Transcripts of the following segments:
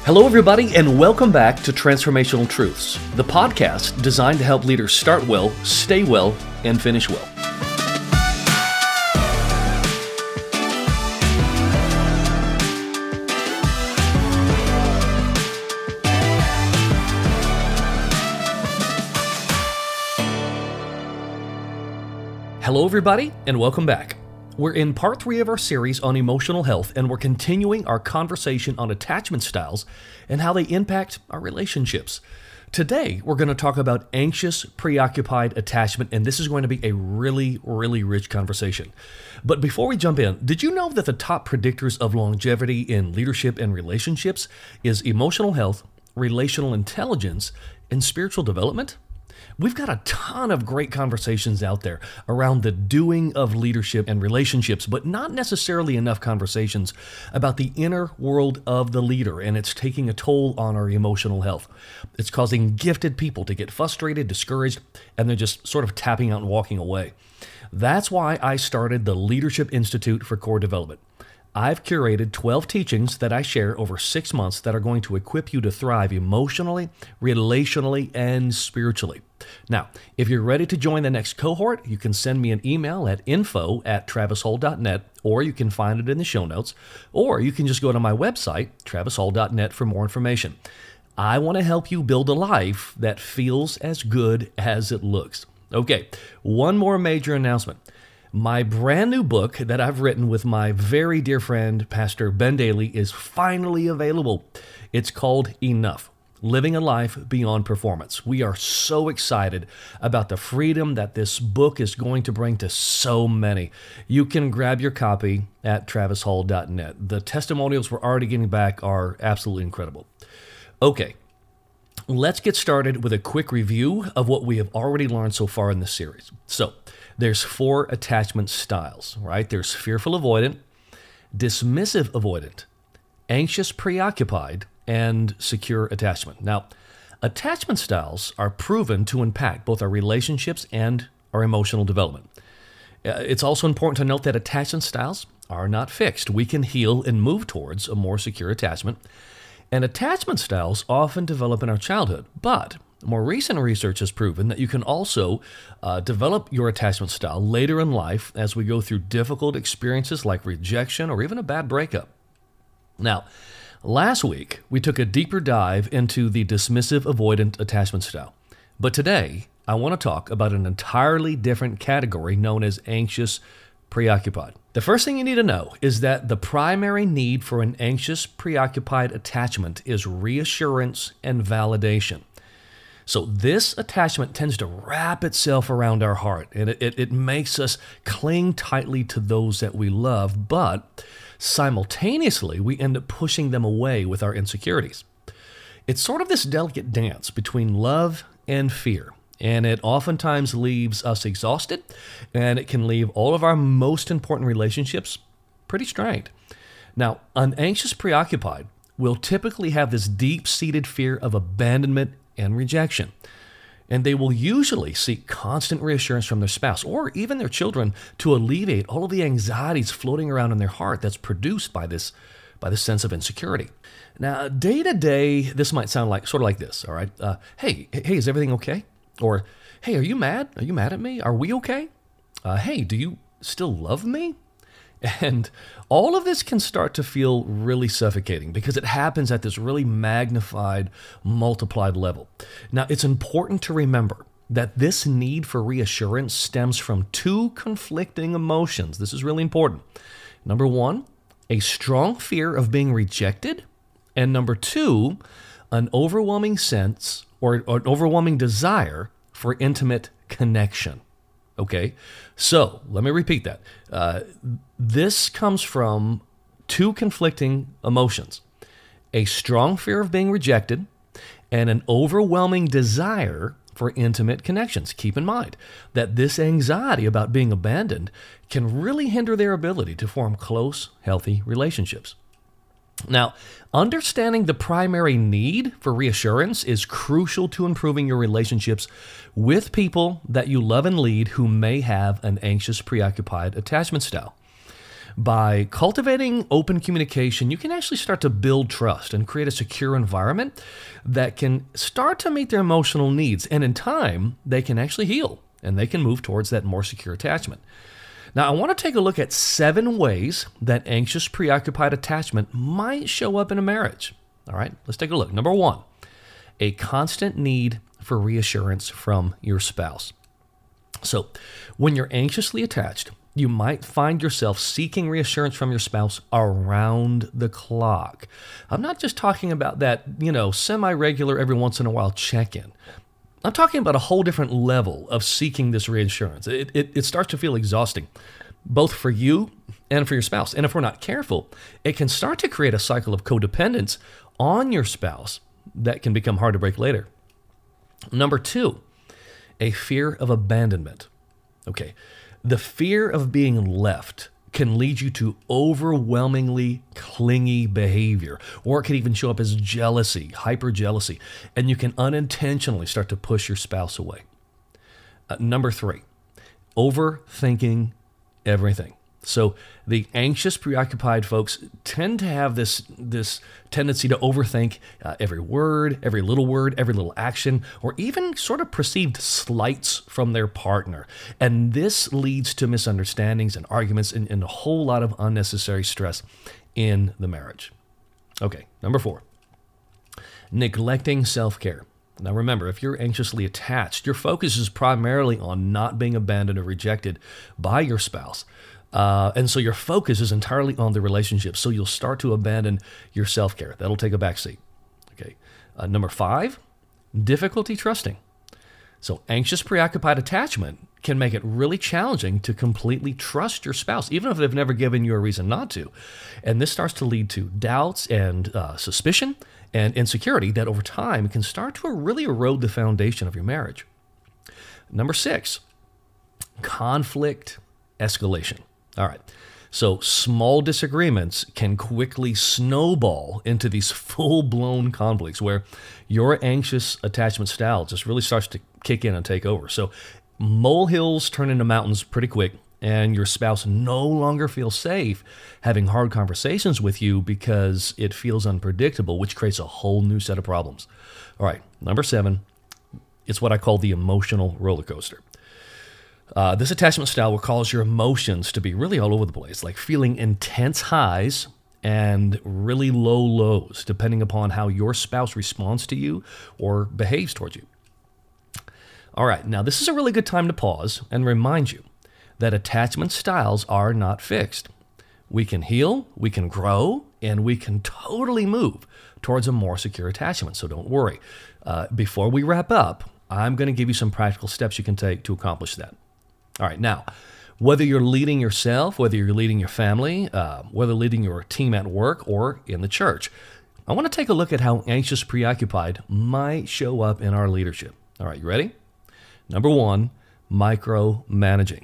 Hello, everybody, and welcome back to Transformational Truths, the podcast designed to help leaders start well, stay well, and finish well. Hello, everybody, and welcome back. We're in part 3 of our series on emotional health, and we're continuing our conversation on attachment styles and how they impact our relationships. Today, we're going to talk about anxious, preoccupied attachment, and this is going to be a really rich conversation. But before we jump in, did you know that the top predictors of longevity in leadership and relationships is emotional health, relational intelligence, and spiritual development? We've got a ton of great conversations out there around the doing of leadership and relationships, but not necessarily enough conversations about the inner world of the leader, and it's taking a toll on our emotional health. It's causing gifted people to get frustrated, discouraged, and they're just sort of tapping out and walking away. That's why I started the Leadership Institute for Core Development. I've curated 12 teachings that I share over 6 months that are going to equip you to thrive emotionally, relationally, and spiritually. Now, if you're ready to join the next cohort, you can send me an email at info@travishull.net, or you can find it in the show notes, or you can just go to my website, travishull.net, for more information. I want to help you build a life that feels as good as it looks. Okay, one more major announcement. My brand new book that I've written with my very dear friend, Pastor Ben Daly, is finally available. It's called Enough: Living a Life Beyond Performance. We are so excited about the freedom that this book is going to bring to so many. You can grab your copy at travishull.net. The testimonials we're already getting back are absolutely incredible. Okay, let's get started with a quick review of what we have already learned so far in this series. So, there's 4 attachment styles, right? There's fearful avoidant, dismissive avoidant, anxious preoccupied, and secure attachment. Now, attachment styles are proven to impact both our relationships and our emotional development. It's also important to note that attachment styles are not fixed. We can heal and move towards a more secure attachment. And attachment styles often develop in our childhood, but more recent research has proven that you can also develop your attachment style later in life as we go through difficult experiences like rejection or even a bad breakup. Now, last week, we took a deeper dive into the dismissive avoidant attachment style. But today, I want to talk about an entirely different category known as anxious preoccupied. The first thing you need to know is that the primary need for an anxious preoccupied attachment is reassurance and validation. So this attachment tends to wrap itself around our heart, and it makes us cling tightly to those that we love, but simultaneously, we end up pushing them away with our insecurities. It's sort of this delicate dance between love and fear, and it oftentimes leaves us exhausted, and it can leave all of our most important relationships pretty strained. Now, an anxious preoccupied will typically have this deep-seated fear of abandonment and rejection. And they will usually seek constant reassurance from their spouse or even their children to alleviate all of the anxieties floating around in their heart that's produced by this sense of insecurity. Now, day to day, this might sound like sort of like this, all right? Hey, is everything okay? Or, hey, are you mad? Are you mad at me? Are we okay? Hey, do you still love me? And all of this can start to feel really suffocating because it happens at this really magnified, multiplied level. Now, it's important to remember that this need for reassurance stems from 2 conflicting emotions. This is really important. Number 1, a strong fear of being rejected. And number 2, an overwhelming sense or an overwhelming desire for intimate connection. Okay, so let me repeat that. This comes from 2 conflicting emotions: a strong fear of being rejected and an overwhelming desire for intimate connections. Keep in mind that this anxiety about being abandoned can really hinder their ability to form close, healthy relationships. Now, understanding the primary need for reassurance is crucial to improving your relationships with people that you love and lead who may have an anxious, preoccupied attachment style. By cultivating open communication, you can actually start to build trust and create a secure environment that can start to meet their emotional needs. And in time, they can actually heal and they can move towards that more secure attachment. Now, I want to take a look at 7 ways that anxious, preoccupied attachment might show up in a marriage. All right, let's take a look. Number 1, a constant need for reassurance from your spouse. So, when you're anxiously attached, you might find yourself seeking reassurance from your spouse around the clock. I'm not just talking about that, semi-regular, every once in a while check-in. I'm talking about a whole different level of seeking this reassurance. It starts to feel exhausting, both for you and for your spouse. And if we're not careful, it can start to create a cycle of codependence on your spouse that can become hard to break later. Number 2, a fear of abandonment. Okay, the fear of being left can lead you to overwhelmingly clingy behavior, or it can even show up as jealousy, hyper jealousy, and you can unintentionally start to push your spouse away. Number 3, overthinking everything. So the anxious, preoccupied folks tend to have this tendency to overthink every word, every little action, or even sort of perceived slights from their partner. And this leads to misunderstandings and arguments and a whole lot of unnecessary stress in the marriage. Okay, number 4, neglecting self-care. Now remember, if you're anxiously attached, your focus is primarily on not being abandoned or rejected by your spouse. And so your focus is entirely on the relationship. So you'll start to abandon your self-care. That'll take a backseat. Okay. Number 5, difficulty trusting. So anxious, preoccupied attachment can make it really challenging to completely trust your spouse, even if they've never given you a reason not to. And this starts to lead to doubts and suspicion and insecurity that over time can start to really erode the foundation of your marriage. Number 6, conflict escalation. All right. So small disagreements can quickly snowball into these full-blown conflicts where your anxious attachment style just really starts to kick in and take over. So molehills turn into mountains pretty quick, and your spouse no longer feels safe having hard conversations with you because it feels unpredictable, which creates a whole new set of problems. All right. Number 7, it's what I call the emotional roller coaster. This attachment style will cause your emotions to be really all over the place, like feeling intense highs and really low lows, depending upon how your spouse responds to you or behaves towards you. All right, now this is a really good time to pause and remind you that attachment styles are not fixed. We can heal, we can grow, and we can totally move towards a more secure attachment, so don't worry. Before we wrap up, I'm going to give you some practical steps you can take to accomplish that. All right, now, whether you're leading yourself, whether you're leading your family, whether leading your team at work or in the church, I want to take a look at how anxious, preoccupied might show up in our leadership. All right, you ready? Number 1, micromanaging.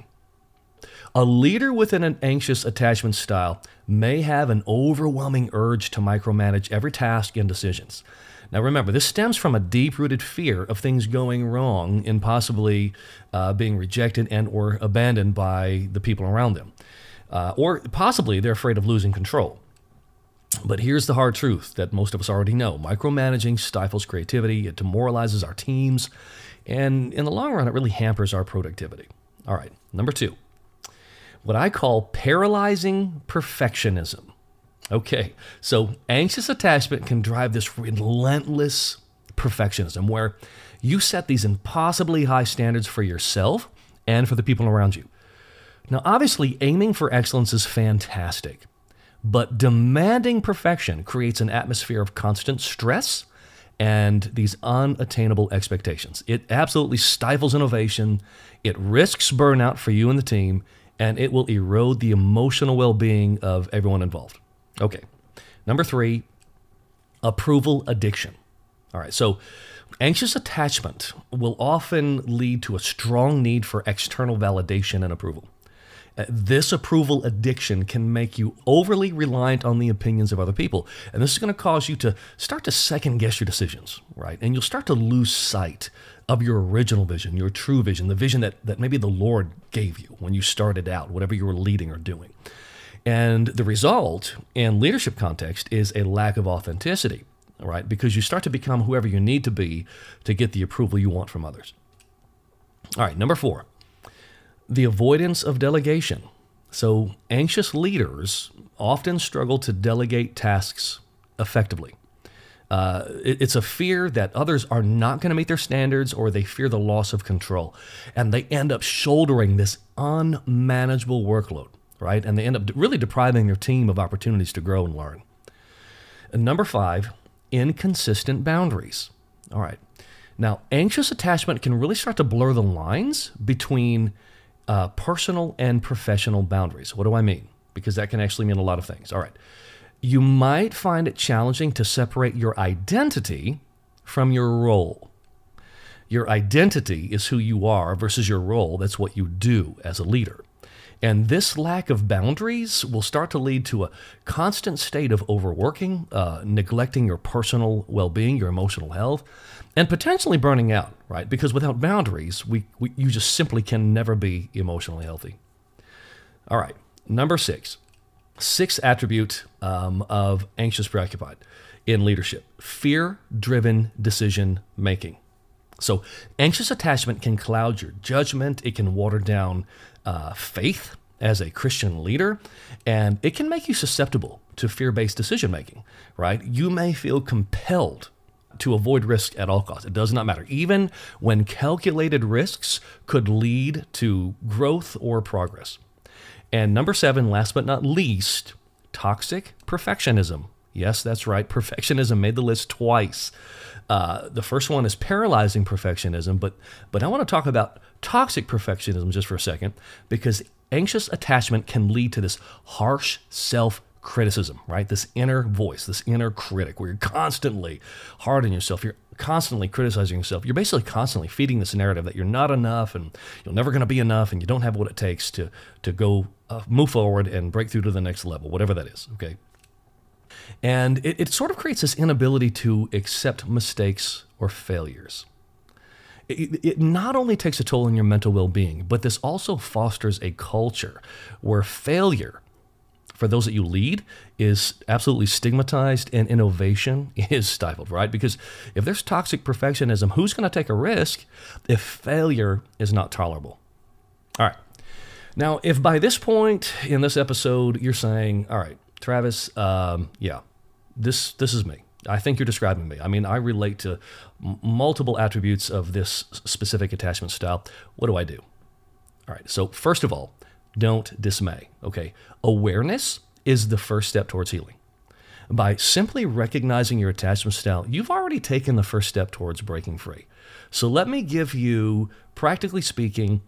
A leader within an anxious attachment style may have an overwhelming urge to micromanage every task and decisions. Now remember, this stems from a deep-rooted fear of things going wrong and possibly being rejected and or abandoned by the people around them. Or possibly they're afraid of losing control. But here's the hard truth that most of us already know. Micromanaging stifles creativity, it demoralizes our teams, and in the long run, it really hampers our productivity. All right, number 2, what I call paralyzing perfectionism. Okay, so anxious attachment can drive this relentless perfectionism where you set these impossibly high standards for yourself and for the people around you. Now, obviously, aiming for excellence is fantastic, but demanding perfection creates an atmosphere of constant stress and these unattainable expectations. It absolutely stifles innovation, it risks burnout for you and the team, and it will erode the emotional well-being of everyone involved. Okay, number 3, approval addiction. All right, so anxious attachment will often lead to a strong need for external validation and approval. This approval addiction can make you overly reliant on the opinions of other people. And this is going to cause you to start to second guess your decisions, right? And you'll start to lose sight of your original vision, your true vision, the vision that maybe the Lord gave you when you started out, whatever you were leading or doing. And the result in leadership context is a lack of authenticity, all right? Because you start to become whoever you need to be to get the approval you want from others. All right, number 4, the avoidance of delegation. So anxious leaders often struggle to delegate tasks effectively. It's a fear that others are not going to meet their standards, or they fear the loss of control. And they end up shouldering this unmanageable workload, right? And they end up really depriving their team of opportunities to grow and learn. And number 5, inconsistent boundaries. All right. Now, anxious attachment can really start to blur the lines between personal and professional boundaries. What do I mean? Because that can actually mean a lot of things. All right. You might find it challenging to separate your identity from your role. Your identity is who you are versus your role. That's what you do as a leader. And this lack of boundaries will start to lead to a constant state of overworking, neglecting your personal well-being, your emotional health, and potentially burning out, right? Because without boundaries, you just simply can never be emotionally healthy. All right, number 6. Sixth attribute of anxious preoccupied in leadership: fear-driven decision making. So anxious attachment can cloud your judgment. It can water down faith as a Christian leader, and it can make you susceptible to fear-based decision making, right? You may feel compelled to avoid risk at all costs. It does not matter. Even when calculated risks could lead to growth or progress. And number 7, last but not least, toxic perfectionism. Yes, that's right. Perfectionism made the list twice. The first one is paralyzing perfectionism, but I want to talk about toxic perfectionism just for a second, because anxious attachment can lead to this harsh self-criticism, right? This inner voice, this inner critic, where you're constantly hard on yourself. You're constantly criticizing yourself. You're basically constantly feeding this narrative that you're not enough and you're never going to be enough and you don't have what it takes to go move forward and break through to the next level, whatever that is, okay? And it sort of creates this inability to accept mistakes or failures. It not only takes a toll on your mental well-being, but this also fosters a culture where failure, for those that you lead, is absolutely stigmatized and innovation is stifled, right? Because if there's toxic perfectionism, who's going to take a risk if failure is not tolerable? All right. Now, if by this point in this episode you're saying, all right, Travis, this is me. I think you're describing me. I mean, I relate to multiple attributes of this specific attachment style. What do I do? All right. So first of all, don't dismay, okay? Awareness is the first step towards healing. By simply recognizing your attachment style, you've already taken the first step towards breaking free. So let me give you, practically speaking,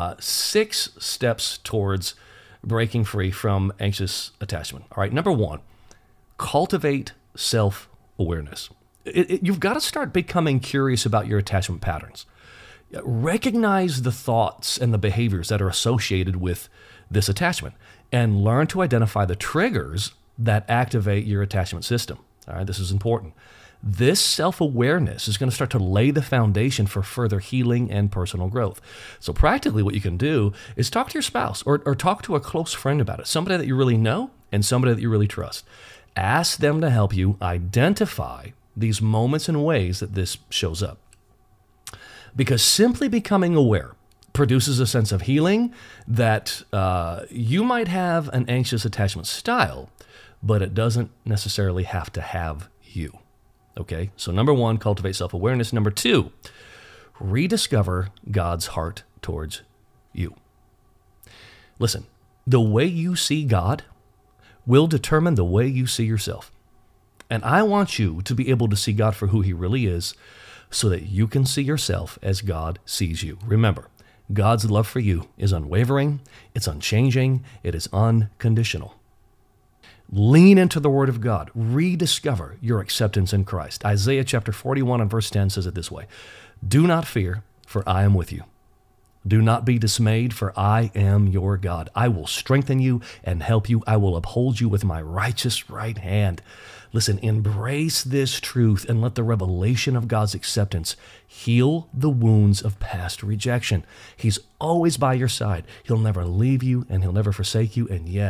6 steps towards breaking free from anxious attachment. All right, number 1, cultivate self-awareness. You've got to start becoming curious about your attachment patterns. Recognize the thoughts and the behaviors that are associated with this attachment and learn to identify the triggers that activate your attachment system. All right, this is important. This self-awareness is going to start to lay the foundation for further healing and personal growth. So practically what you can do is talk to your spouse or talk to a close friend about it, somebody that you really know and somebody that you really trust. Ask them to help you identify these moments and ways that this shows up. Because simply becoming aware produces a sense of healing that you might have an anxious attachment style, but it doesn't necessarily have to have you. Okay, so number 1, cultivate self-awareness. Number 2, rediscover God's heart towards you. Listen, the way you see God will determine the way you see yourself. And I want you to be able to see God for who He really is so that you can see yourself as God sees you. Remember, God's love for you is unwavering, it's unchanging, it is unconditional. Lean into the Word of God. Rediscover your acceptance in Christ. Isaiah chapter 41 and verse 10 says it this way: "Do not fear, for I am with you. Do not be dismayed, for I am your God. I will strengthen you and help you. I will uphold you with my righteous right hand." Listen, embrace this truth and let the revelation of God's acceptance heal the wounds of past rejection. He's always by your side. He'll never leave you and He'll never forsake you. And yes,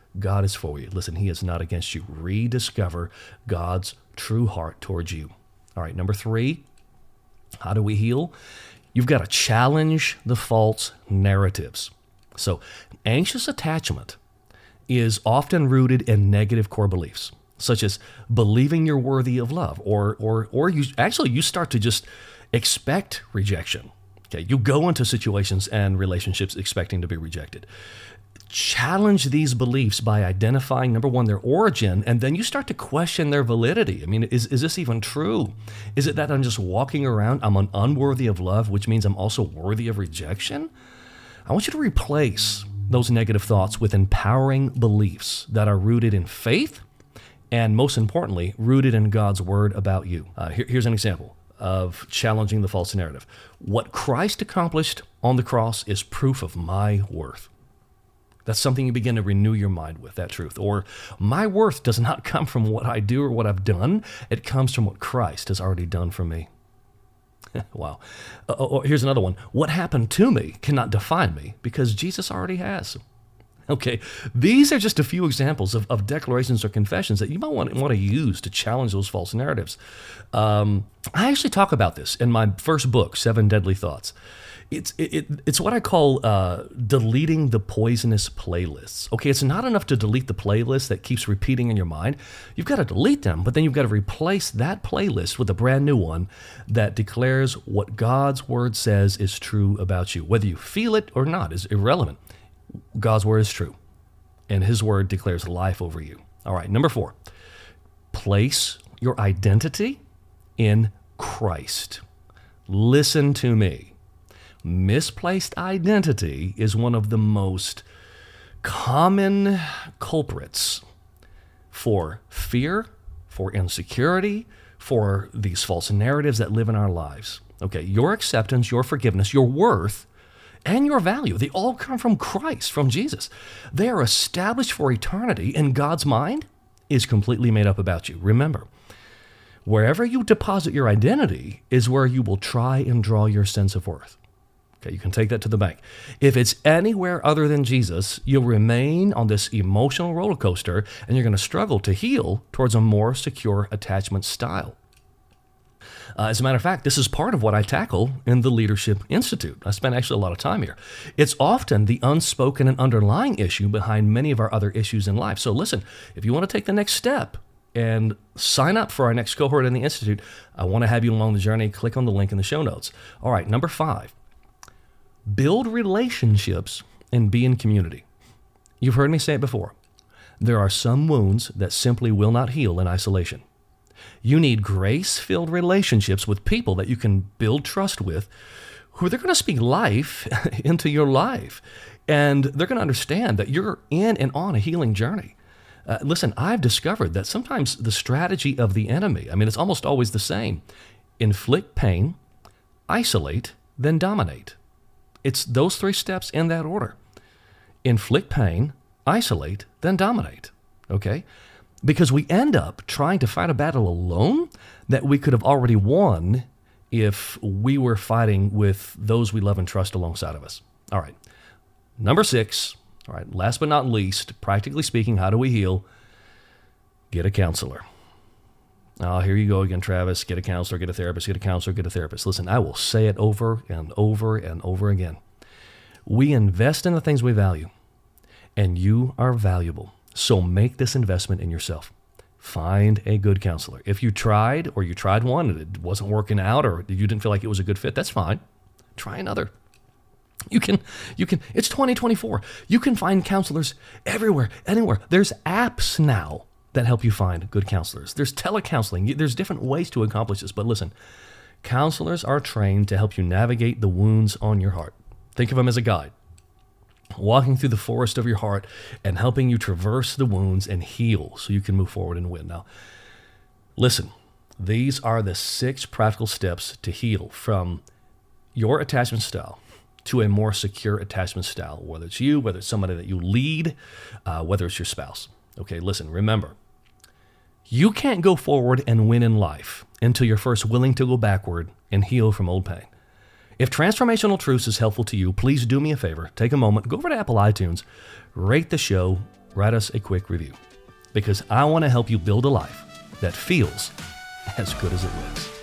God is for you. Listen, he is not against you. Rediscover God's true heart towards you. All right, number 3, how do we heal? You've got to challenge the false narratives. So anxious attachment is often rooted in negative core beliefs, such as believing you're worthy of love, or you start to just expect rejection. Okay, you go into situations and relationships expecting to be rejected. Challenge these beliefs by identifying, number 1, their origin, and then you start to question their validity. I mean, is this even true? Is it that I'm just walking around, I'm unworthy of love, which means I'm also worthy of rejection? I want you to replace those negative thoughts with empowering beliefs that are rooted in faith and, most importantly, rooted in God's word about you. Here's an example of challenging the false narrative. What Christ accomplished on the cross is proof of my worth. That's something you begin to renew your mind with, that truth. Or, my worth does not come from what I do or what I've done. It comes from what Christ has already done for me. Wow. Here's another one. What happened to me cannot define me because Jesus already has. Okay, these are just a few examples of declarations or confessions that you might want to use to challenge those false narratives. I actually talk about this in my first book, 7 Deadly Thoughts. It's what I call deleting the poisonous playlists. Okay, it's not enough to delete the playlist that keeps repeating in your mind. You've got to delete them, but then you've got to replace that playlist with a brand new one that declares what God's word says is true about you. Whether you feel it or not is irrelevant. God's word is true, and his word declares life over you. All right, number 4, place your identity in Christ. Listen to me. Misplaced identity is one of the most common culprits for fear, for insecurity, for these false narratives that live in our lives. Okay, your acceptance, your forgiveness, your worth, and your value, they all come from Christ, from Jesus. They are established for eternity, and God's mind is completely made up about you. Remember, wherever you deposit your identity is where you will try and draw your sense of worth. Okay, you can take that to the bank. If it's anywhere other than Jesus, you'll remain on this emotional roller coaster, and you're going to struggle to heal towards a more secure attachment style. As a matter of fact, this is part of what I tackle in the Leadership Institute. I spend actually a lot of time here. It's often the unspoken and underlying issue behind many of our other issues in life. So listen, if you want to take the next step and sign up for our next cohort in the Institute, I want to have you along the journey. Click on the link in the show notes. All right, number 5, build relationships and be in community. You've heard me say it before. There are some wounds that simply will not heal in isolation. You need grace-filled relationships with people that you can build trust with, who they're going to speak life into your life. And they're going to understand that you're in and on a healing journey. Listen, I've discovered that sometimes the strategy of the enemy, it's almost always the same. Inflict pain, isolate, then dominate. It's those 3 steps in that order. Inflict pain, isolate, then dominate. Okay? Because we end up trying to fight a battle alone that we could have already won if we were fighting with those we love and trust alongside of us. All right. Number 6, all right, last but not least, practically speaking, how do we heal? Get a counselor. Oh, here you go again, Travis. Get a counselor, get a therapist, get a counselor, get a therapist. Listen, I will say it over and over and over again. We invest in the things we value, and you are valuable. So make this investment in yourself. Find a good counselor. If you tried one and it wasn't working out, or you didn't feel like it was a good fit, that's fine. Try another. You can, it's 2024. You can find counselors everywhere, anywhere. There's apps now that help you find good counselors. There's telecounseling. There's different ways to accomplish this. But listen, counselors are trained to help you navigate the wounds on your heart. Think of them as a guide, walking through the forest of your heart and helping you traverse the wounds and heal so you can move forward and win. Now, listen, these are the 6 practical steps to heal from your attachment style to a more secure attachment style, whether it's you, whether it's somebody that you lead, whether it's your spouse. Okay, listen, remember, you can't go forward and win in life until you're first willing to go backward and heal from old pain. If Transformational Truths is helpful to you, please do me a favor. Take a moment, go over to Apple iTunes, rate the show, write us a quick review, because I want to help you build a life that feels as good as it looks.